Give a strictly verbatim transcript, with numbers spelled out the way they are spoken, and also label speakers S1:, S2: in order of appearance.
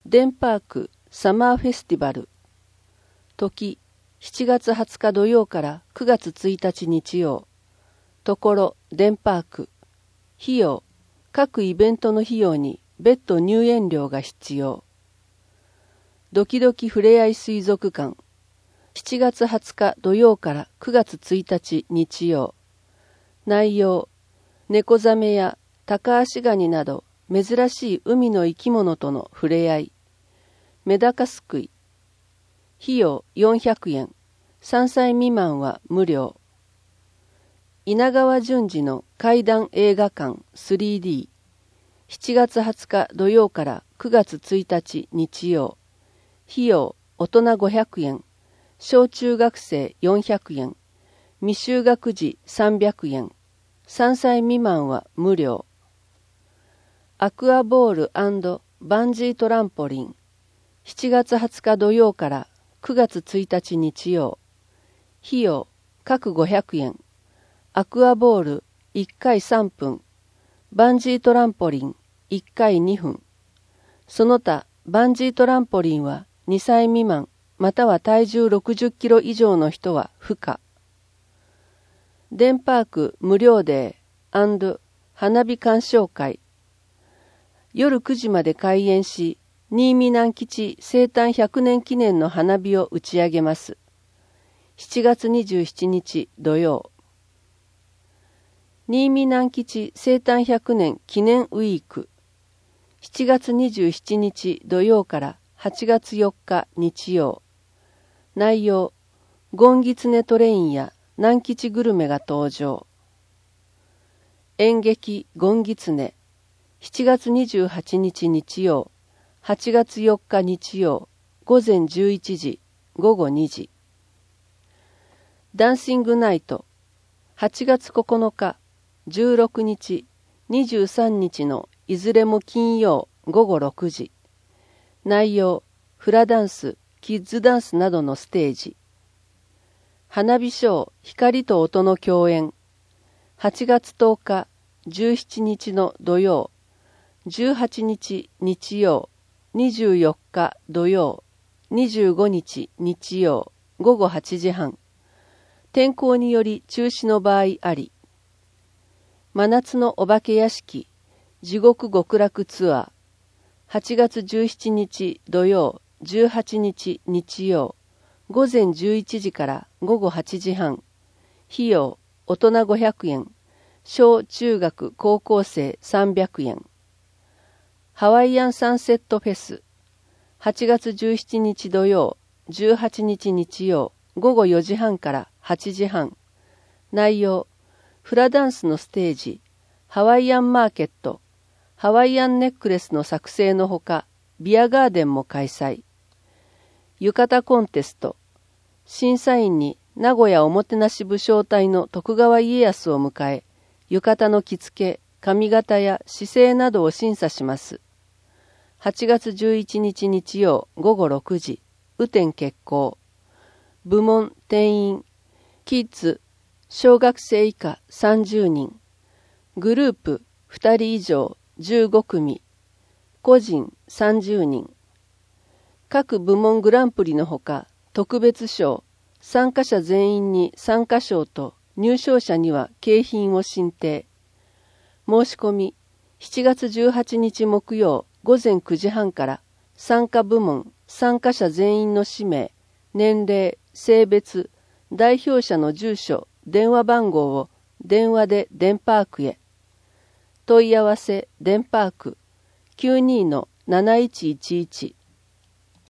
S1: デンパークサマーフェスティバル。時、しちがつはつか土曜からくがつついたち日曜。ところ、デンパーク。費用、各イベントの費用に別途入園料が必要。ドキドキふれあい水族館。しちがつはつか土曜からくがつついたち日曜。内容、猫ザメやタカアシガニなど珍しい海の生き物とのふれあい。メダカすくい。費用よんひゃくえん。さんさい未満は無料。稲川淳二の怪談映画館 スリーディー。しちがつはつか土曜からくがつついたち日曜。費用大人ごひゃくえん。小中学生よんひゃくえん。未就学児さんびゃくえん。さんさい未満は無料。アクアボール&バンジートランポリン。しちがつはつか土曜からくがつついたち日曜。費用各ごひゃくえん。アクアボールいっかいさんぷん。バンジートランポリンいっかいにふん。その他バンジートランポリンはにさい未満または体重ろくじゅっキロ以上の人は不可。デンパーク無料デー&花火鑑賞会。夜くじまで開園し、新見南吉生誕ひゃくねん記念の花火を打ち上げます。しちがつにじゅうしちにち土曜。新見南吉生誕ひゃくねん記念ウィーク。しちがつにじゅうしちにち土曜からはちがつよっか日曜。内容、ゴンギツネトレインや南吉グルメが登場。演劇ゴンギツネ。しちがつにじゅうはちにち日曜。はちがつよっか日曜。ごぜんじゅういちじ、ごごにじ。ダンシングナイト。はちがつここのか、じゅうろくにち、にじゅうさんにちのいずれも金曜ごごろくじ。内容、フラダンス、キッズダンスなどのステージ。花火ショー、光と音の共演。はちがつとおか、じゅうしちにちの土曜、じゅうはちにち日曜、にじゅうよっか土曜、にじゅうごにち日曜、ごごはちじはん。天候により中止の場合あり。真夏のお化け屋敷、地獄極楽ツアー。はちがつじゅうしちにち土曜、じゅうはちにち日曜、ごぜんじゅういちじからごごはちじはん。費用、大人ごひゃくえん。小中学高校生さんびゃくえん。ハワイアンサンセットフェス。はちがつじゅうしちにち土曜、じゅうはちにち日曜、ごごよじはんからはちじはん。内容、フラダンスのステージ、ハワイアンマーケット、ハワイアンネックレスの作成のほか、ビアガーデンも開催。浴衣コンテスト。審査員に名古屋おもてなし武将隊の徳川家康を迎え、浴衣の着付け、髪型や姿勢などを審査します。はちがつじゅういちにち日曜ごごろくじ、雨天決行。部門定員、キッズ、小学生以下さんじゅうにん。グループふたり以上じゅうごくみ。個人さんじゅうにん。各部門グランプリのほか、特別賞、参加者全員に参加賞と入賞者には景品を進呈。申し込み、しちがつじゅうはちにち木曜ごぜんくじはんから参加部門、参加者全員の氏名、年齢、性別、代表者の住所、電話番号を電話でデンパークへ。問い合わせデンパーク きゅうにーのなないちいちいち